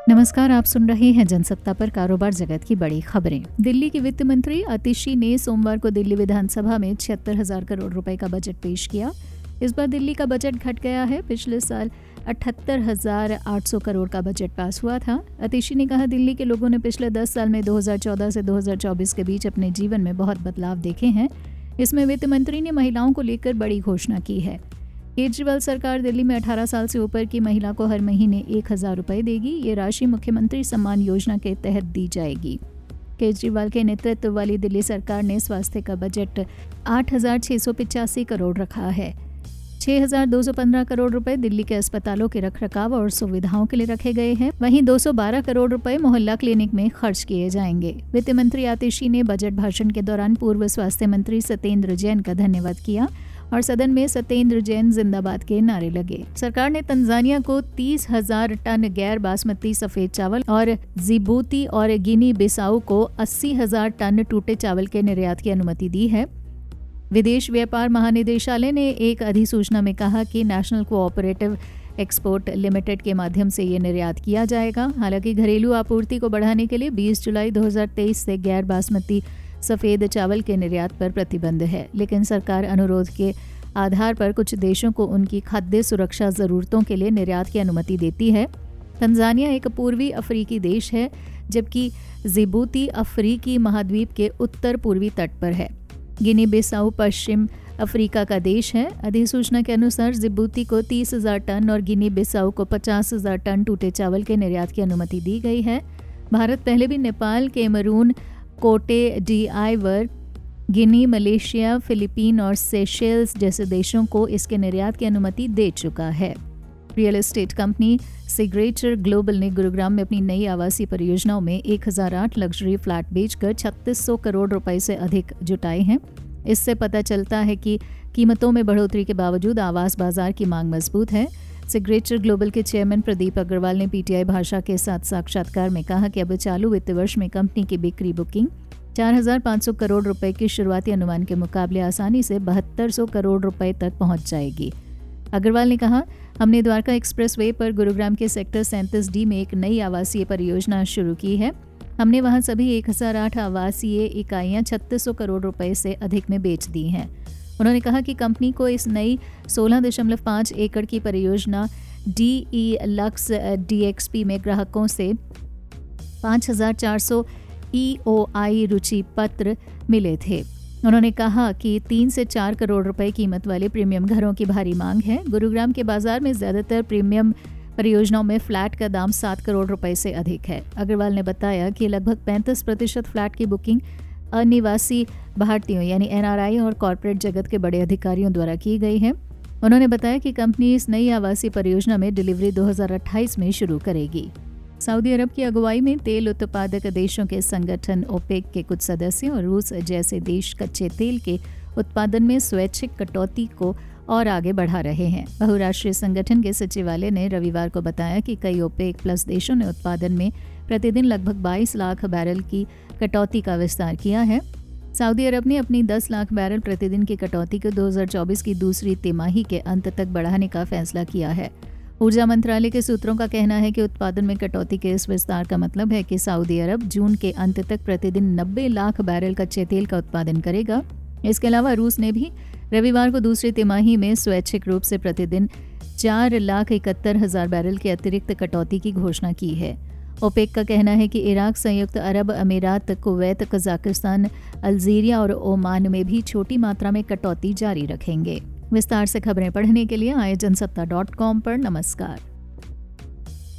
नमस्कार, आप सुन रहे हैं जनसत्ता पर कारोबार जगत की बड़ी खबरें। दिल्ली की वित्त मंत्री आतिशी ने सोमवार को दिल्ली विधानसभा में 76,000 करोड़ रुपए का बजट पेश किया। इस बार दिल्ली का बजट घट गया है। पिछले साल 78,800 करोड़ का बजट पास हुआ था। आतिशी ने कहा, दिल्ली के लोगों ने पिछले 10 साल में 2014 से 2024 के बीच अपने जीवन में बहुत बदलाव देखे हैं। इसमें वित्त मंत्री ने महिलाओं को लेकर बड़ी घोषणा की है। केजरीवाल सरकार दिल्ली में 18 साल से ऊपर की महिला को हर महीने 1,000 रुपए देगी। ये राशि मुख्यमंत्री सम्मान योजना के तहत दी जाएगी। केजरीवाल के नेतृत्व वाली दिल्ली सरकार ने स्वास्थ्य का बजट 8,685 करोड़ रखा है। 6,215 करोड़ रुपए दिल्ली के अस्पतालों के रखरखाव और सुविधाओं के लिए रखे गए हैं। वहीं 212 करोड़ रुपए मोहल्ला क्लिनिक में खर्च किए जाएंगे। वित्त मंत्री आतिशी ने बजट भाषण के दौरान पूर्व स्वास्थ्य मंत्री सत्येंद्र जैन का धन्यवाद किया और सदन में सत्येंद्र जैन जिंदाबाद के नारे लगे। सरकार ने तंजानिया को 30,000 टन गैर बासमती सफेद चावल और जिबूती और गिनी बिसाऊ को 80,000 टन टूटे चावल के निर्यात की अनुमति दी है। विदेश व्यापार महानिदेशालय ने एक अधिसूचना में कहा कि नेशनल कोऑपरेटिव एक्सपोर्ट लिमिटेड के माध्यम से ये निर्यात किया जाएगा। हालांकि घरेलू आपूर्ति को बढ़ाने के लिए 20 जुलाई 2023 से गैर बासमती सफ़ेद चावल के निर्यात पर प्रतिबंध है, लेकिन सरकार अनुरोध के आधार पर कुछ देशों को उनकी खाद्य सुरक्षा ज़रूरतों के लिए निर्यात की अनुमति देती है। तंजानिया एक पूर्वी अफ्रीकी देश है, जबकि जिबूती अफ्रीकी महाद्वीप के उत्तर पूर्वी तट पर है। गिनी बिसाऊ पश्चिम अफ्रीका का देश है। अधिसूचना के अनुसार जिबूती को 30,000 टन और गिनी बिसाऊ को 50,000 टन टूटे चावल के निर्यात की अनुमति दी गई है। भारत पहले भी Nepal, Cameroon, Cote d'Ivoire, Guinea, Malaysia, Philippine और सेशेल्स जैसे देशों को इसके निर्यात की अनुमति दे चुका है। Real estate company signature global ने गुरुग्राम में अपनी नई आवासीय परियोजनाओं में 1008 लग्जरी फ्लैट बेचकर 3600 करोड़ रुपए से अधिक जुटाए हैं। इससे पता चलता है कि कीमतों में बढ़ोतरी के बावजूद आवास बाजार की मांग मजबूत है। सिग्नेचर ग्लोबल के चेयरमैन प्रदीप अग्रवाल ने पीटीआई भाषा के साथ साक्षात्कार में कहा कि अब चालू वित्त वर्ष में कंपनी की बिक्री बुकिंग 4,500 करोड़ रुपए के शुरुआती अनुमान के मुकाबले आसानी से 7200 करोड़ रुपए तक पहुंच जाएगी। अग्रवाल ने कहा, हमने द्वारका एक्सप्रेसवे पर गुरुग्राम के सेक्टर 37D में एक नई आवासीय परियोजना शुरू की है। हमने वहां सभी 1008 आवासीय इकाइयां 3600 करोड़ रुपए से अधिक में बेच दी हैं। उन्होंने कहा कि कंपनी को इस नई 16.5 एकड़ की परियोजना DE लक्स DXP में ग्राहकों से 5,400 EOI रुचि पत्र मिले थे। उन्होंने कहा कि 3 से 4 करोड़ रुपए कीमत वाले प्रीमियम घरों की भारी मांग है। गुरुग्राम के बाजार में ज्यादातर प्रीमियम परियोजनाओं में फ्लैट का दाम 7 करोड़ रुपए से अधिक है। अग्रवाल ने बताया कि लगभग 35% फ्लैट की बुकिंग अनिवासी भारतीयों यानी NRI और कॉरपोरेट जगत के बड़े अधिकारियों द्वारा की गई है। उन्होंने बताया कि कंपनी इस नई आवासीय परियोजना में डिलीवरी 2028 में शुरू करेगी। सऊदी अरब की अगुवाई में तेल उत्पादक देशों के संगठन ओपेक के कुछ सदस्य और रूस जैसे देश कच्चे तेल के उत्पादन में स्वैच्छिक कटौती को और आगे बढ़ा रहे हैं। बहुराष्ट्रीय संगठन के सचिवालय ने रविवार को बताया कि कई ओपेक प्लस देशों ने उत्पादन में प्रतिदिन लगभग 22 लाख बैरल की कटौती का विस्तार किया है। सऊदी अरब ने अपनी 10 लाख बैरल प्रतिदिन की कटौती को 2024 की दूसरी तिमाही के अंत तक बढ़ाने का फैसला किया है। ऊर्जा मंत्रालय के सूत्रों का कहना है कि उत्पादन में कटौती के इस विस्तार का मतलब है कि सऊदी अरब जून के अंत तक प्रतिदिन 90 लाख बैरल कच्चे तेल का उत्पादन करेगा। इसके अलावा रूस ने भी रविवार को दूसरी तिमाही में स्वैच्छिक रूप से प्रतिदिन 4,71,000 बैरल की अतिरिक्त कटौती की घोषणा की है। ओपेक का कहना है कि इराक, संयुक्त अरब अमीरात, कुवैत, कजाकिस्तान, अल्जीरिया और ओमान में भी छोटी मात्रा में कटौती जारी रखेंगे। विस्तार से खबरें पढ़ने के लिए आए जनसत्ता.com पर नमस्कार।